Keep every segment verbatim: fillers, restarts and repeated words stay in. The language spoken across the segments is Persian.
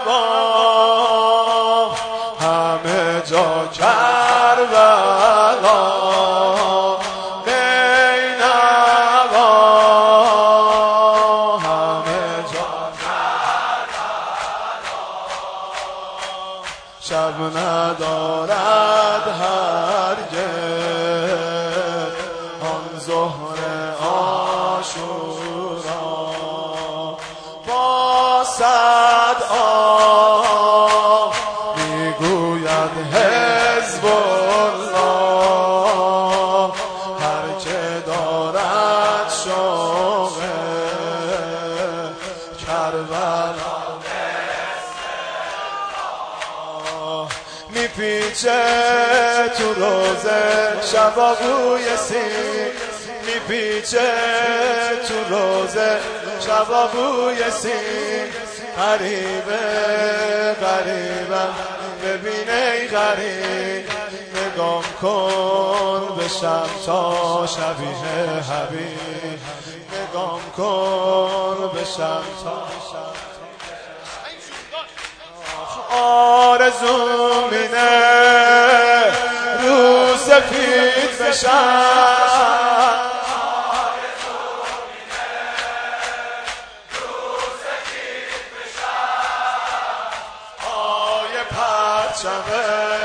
همه جا کربلا نینوا همه جا کربلا شب ندارد هرگز آن ظهر عاشورا با صد آه میگوید حزب الله هر که دارد شوق کربلا میپیچه تو روزه شبا بوی سین میپیچه تو روزه شبا بوی سین غریبه غریبم ببین ای غریب نگام کن بشم تا شبیه حبیب نگام کن بشم تا آرزو مینه رو سفید بشم پرچمه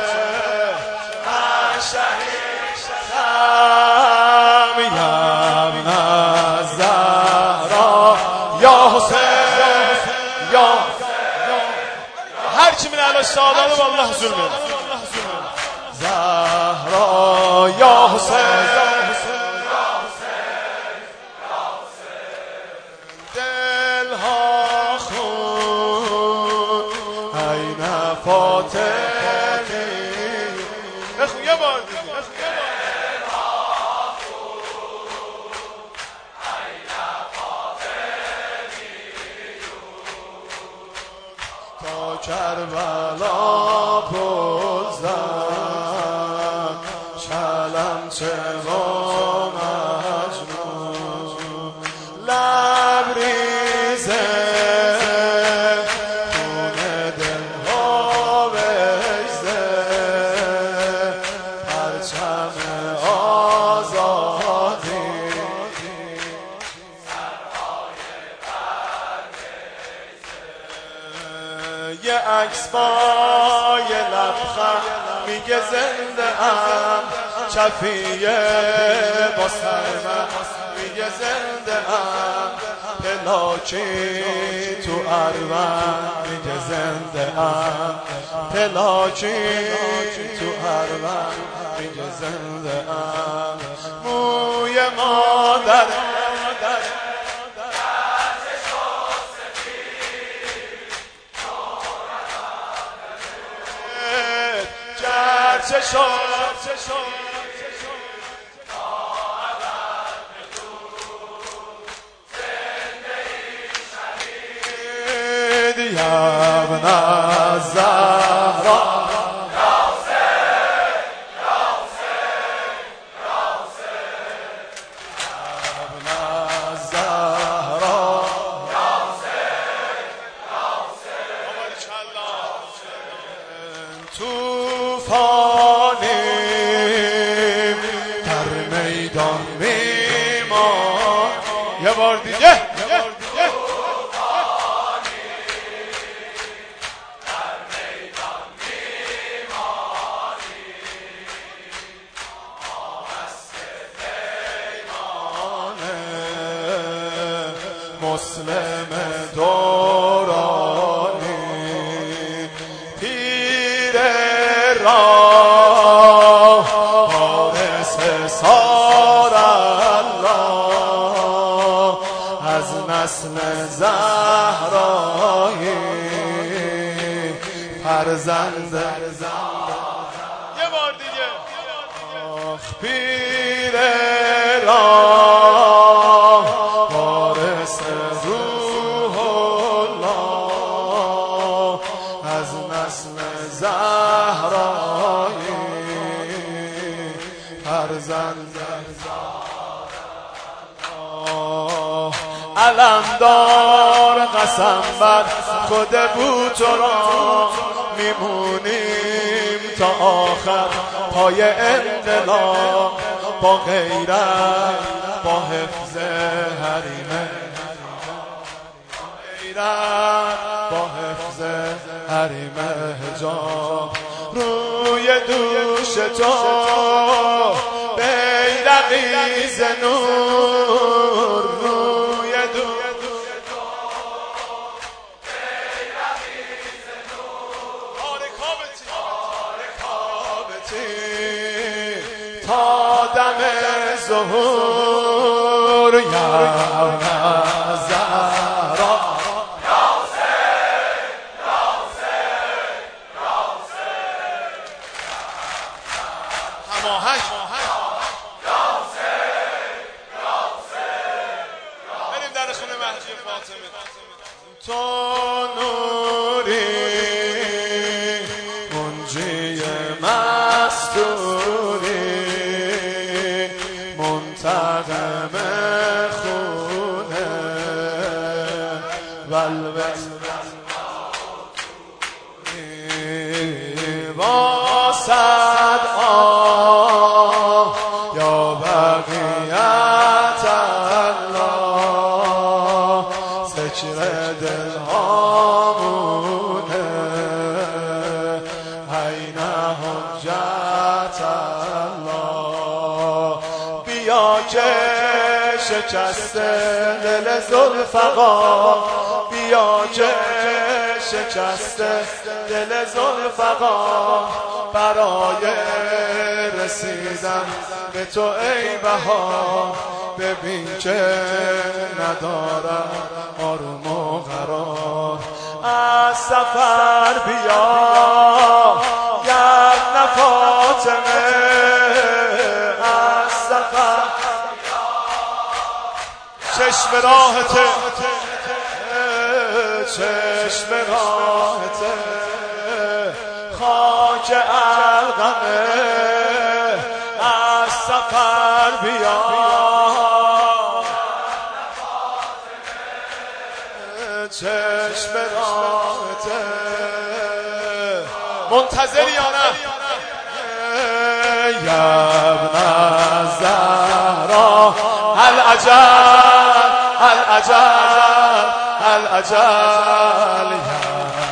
من شهید شدم یم زهرا یا حسین یا هر کی من علاش سعادت والله ظلمه زهرا یا حسین دلها خون این فاطمی بخون یه بار دیگه تا کربلا پل زد چلمچه و مجنون لبریزه یه عکس با یه لبخند میگه زنده ام چفیه با سرمه میگه زنده ام پلاکی تو اروان میگه زنده ام پلاکی تو اروان میگه زنده ام موی مادر چه شد چه شد تا ابد بدون زندگی شهید یا ابن الزهرا یا حسین یا حسین یا حسین یا ابن الزهرا یا حسین یا حسین طوفانیم در میدان میمان یه بار دیگه یه بار دیگه در میدان میمانی آمست پیمانه مسلم دورانی پیر راه حارس سار الله از نسل زهرایی فرزند یه بار دیگه آخ پیر راه حارس روح الله از نسل زهرایی فرزند علمدار قسم بر خود بود تو را میمونیم تا آخر پای انقلاب با غیرت با حفظ حریم با حفظ حریم حجاب روی دوش تو بیرقی ز نور روی دوش تو بیرقی ز نور آرکابتی تا دم ظهور یا نظرا هماهنگ بریم در خونه مهدی فاطمه تو نوری منجی مستوری منتقم خونه ولوس با صد آه یا بقیت الله ذکر دل هامونه حین حجت الله بیا که شکسته دل ذوالفقار بیا که شکسته دل ذوالفقار برای رسیدن به تو ای بهار ببین که ندارم آروم و قرار از سفر بیا گر فاطمه از سفر چشم راحته چشم راحته خاک القمه از سفر بیا چشم راحته منتظری یا نه یا ابن الزهرا هل اجل هل اجل هل اجل